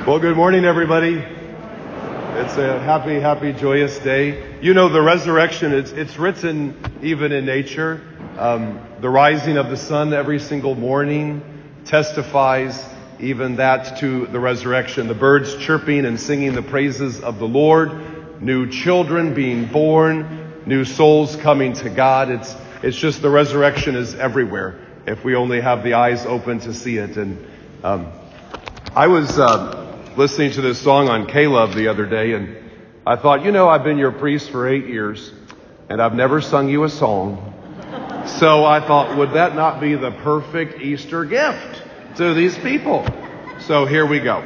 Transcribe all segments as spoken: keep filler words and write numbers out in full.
Well, good morning, everybody. It's a happy, happy, joyous day. You know, the resurrection, it's, it's written even in nature. Um, the rising of the sun every single morning testifies even that to the resurrection. The birds chirping and singing the praises of the Lord, new children being born, new souls coming to God. It's, it's just the resurrection is everywhere if we only have the eyes open to see it. And um, I was... Uh, listening to this song on K-Love the other day, and I thought, you know, I've been your priest for eight years, and I've never sung you a song. So I thought, would that not be the perfect Easter gift to these people? So here we go.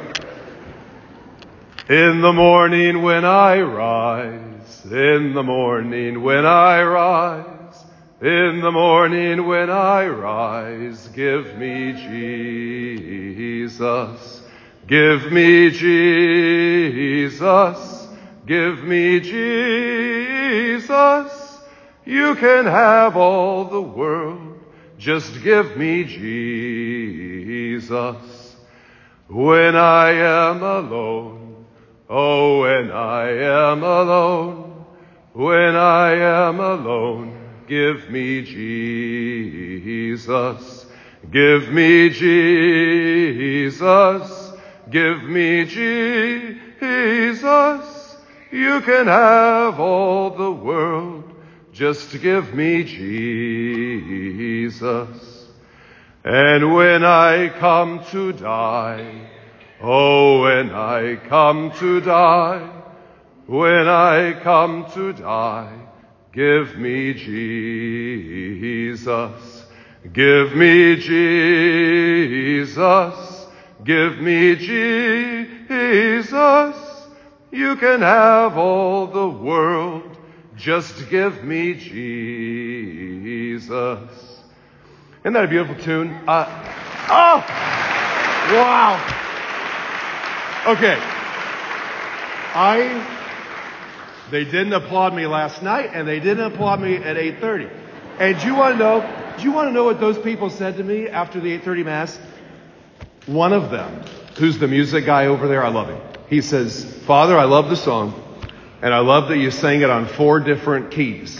In the morning when I rise, in the morning when I rise, in the morning when I rise, give me Jesus. Give me Jesus, give me Jesus. You can have all the world, just give me Jesus. When I am alone, oh, when I am alone, when I am alone, give me Jesus, give me Jesus. Give me Jesus, you can have all the world, just give me Jesus. And when I come to die, oh, when I come to die, when I come to die, give me Jesus, give me Jesus. Give me Jesus, you can have all the world, just give me Jesus. Isn't that a beautiful tune? Uh, oh! Wow! Okay. I, they didn't applaud me last night, and they didn't applaud me at eight thirty. And do you want to know, do you want to know what those people said to me after the eight thirty Mass? One of them, who's the music guy over there, I love him. He says, Father, I love the song, and I love that you sang it on four different keys.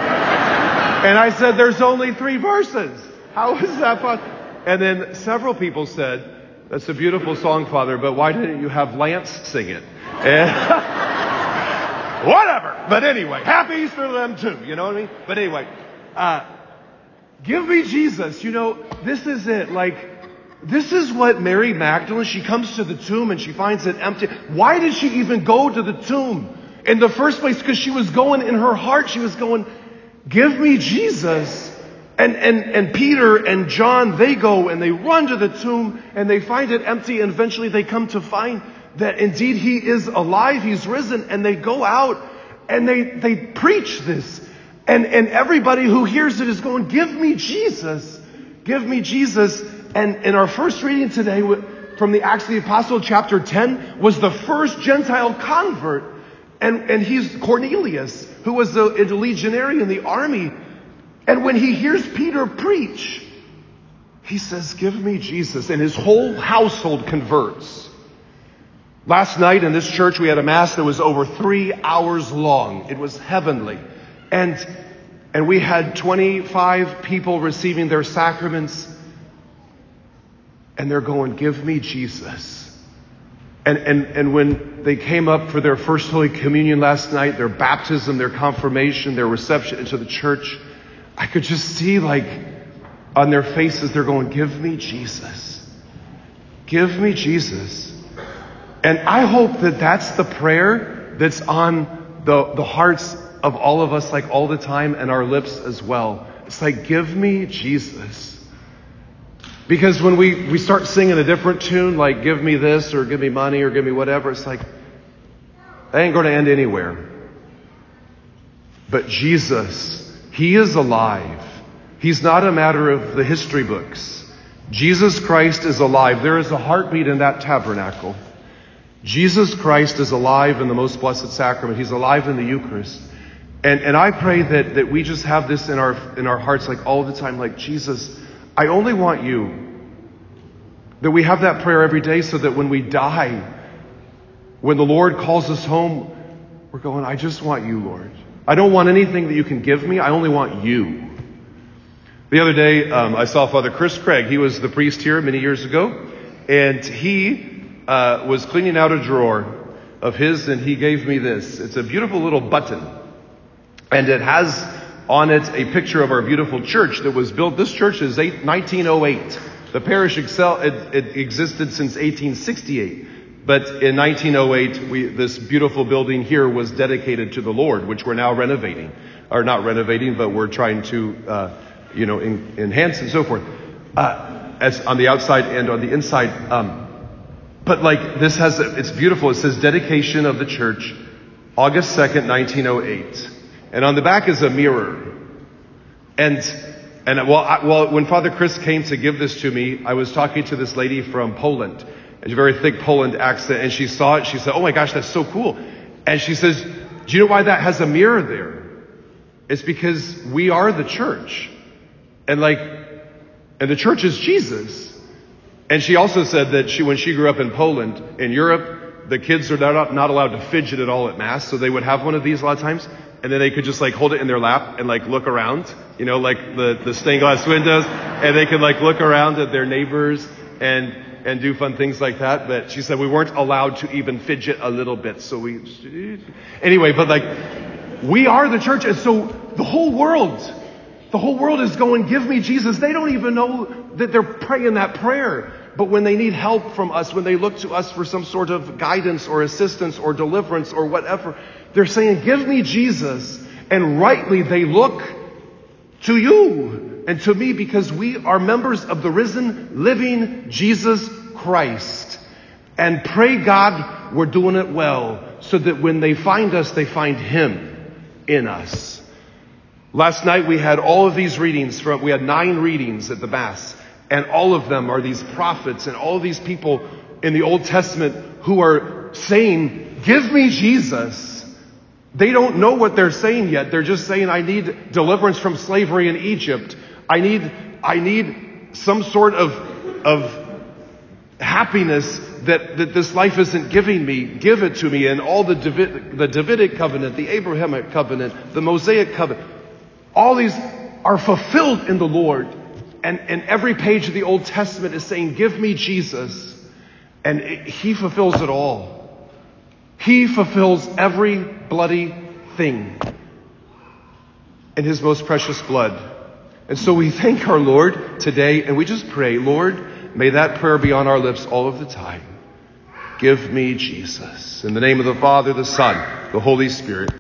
And I said, there's only three verses. How is that fun? And then several people said, that's a beautiful song, Father, but why didn't you have Lance sing it? And whatever. But anyway, happy Easter to them too, you know what I mean? But anyway, uh, give me Jesus. You know, this is it. Like, this is what Mary Magdalene, she comes to the tomb and she finds it empty. Why did she even go to the tomb in the first place? Because she was going in her heart, she was going, give me Jesus. And, and, and Peter and John, they go and they run to the tomb and they find it empty, and eventually they come to find that indeed he is alive, he's risen, and they go out and they, they preach this. And, and everybody who hears it is going, give me Jesus, give me Jesus. And in our first reading today from the Acts of the Apostle, chapter ten, was the first Gentile convert. And, and he's Cornelius, who was a, a legionary in the army. And when he hears Peter preach, he says, give me Jesus. And his whole household converts. Last night in this church, we had a Mass that was over three hours long. It was heavenly. And, and we had twenty-five people receiving their sacraments. And they're going, give me Jesus. And, and, and when they came up for their first Holy Communion last night, their baptism, their confirmation, their reception into the church, I could just see like on their faces, they're going, give me Jesus. Give me Jesus. And I hope that that's the prayer that's on the, the hearts of all of us, like all the time, and our lips as well. It's like, give me Jesus. Because when we, we start singing a different tune, like give me this or give me money or give me whatever, it's like, that ain't going to end anywhere. But Jesus, he is alive. He's not a matter of the history books. Jesus Christ is alive. There is a heartbeat in that tabernacle. Jesus Christ is alive in the most blessed sacrament. He's alive in the Eucharist. And, and I pray that, that we just have this in our, in our hearts, like all the time, like, Jesus, I only want you. That we have that prayer every day so that when we die, When the Lord calls us home, we're going, I just want you, Lord. I don't want anything that you can give me. I only want you. The other day, um, I saw Father Chris Craig. He was the priest here many years ago. And he uh, was cleaning out a drawer of his, and he gave me this. It's a beautiful little button. And it has on it a picture of our beautiful church that was built. This church is eight, nineteen oh eight. The parish excel, it, it existed since eighteen sixty-eight. But in nineteen oh eight, we, this beautiful building here was dedicated to the Lord, which we're now renovating. Or not renovating, but we're trying to, uh, you know, in, enhance and so forth. Uh, as on the outside and on the inside. Um, but like this has, a, it's beautiful. It says dedication of the church, August second, nineteen oh eight. And on the back is a mirror. And, and well, I, well, when Father Chris came to give this to me, I was talking to this lady from Poland. It's a very thick Poland accent. And she saw it. She said, oh my gosh, that's so cool. And she says, do you know why that has a mirror there? It's because we are the church. And like, and the church is Jesus. And she also said that she, when she grew up in Poland, in Europe, the kids are not, not allowed to fidget at all at Mass. So they would have one of these a lot of times. And then they could just like hold it in their lap and like look around, you know, like the, the stained glass windows. And they could like look around at their neighbors and, and do fun things like that. But she said we weren't allowed to even fidget a little bit. So we, anyway, but like, we are the church. And so the whole world, the whole world is going, give me Jesus. They don't even know that they're praying that prayer. But when they need help from us, when they look to us for some sort of guidance or assistance or deliverance or whatever, they're saying, give me Jesus. And rightly, they look to you and to me because we are members of the risen, living Jesus Christ. And pray God we're doing it well so that when they find us, they find Him in us. Last night we had all of these readings from, we had nine readings at the Mass. And all of them are these prophets and all these people in the Old Testament who are saying, give me Jesus. They don't know what they're saying yet. They're just saying, I need deliverance from slavery in Egypt. I need, I need some sort of, of happiness that, that this life isn't giving me. Give it to me. And all the David, the Davidic covenant, the Abrahamic covenant, the Mosaic covenant, all these are fulfilled in the Lord. And, and every page of the Old Testament is saying, give me Jesus. And it, He fulfills it all. He fulfills every bloody thing in His most precious blood. And so we thank our Lord today and we just pray, Lord, may that prayer be on our lips all of the time. Give me Jesus. In the name of the Father, the Son, the Holy Spirit.